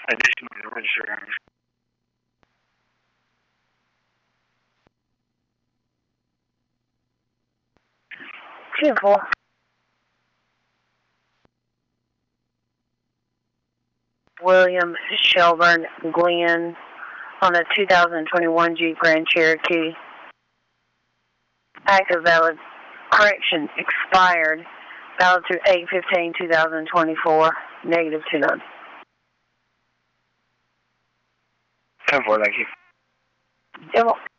Additional insurance. 10-4. William Shelburne Glenn on a 2021 Jeep Grand Cherokee. Active valid. Correction expired. Valid through 8/15/2024. Negative 2 none. 10-4, thank you. 10-4.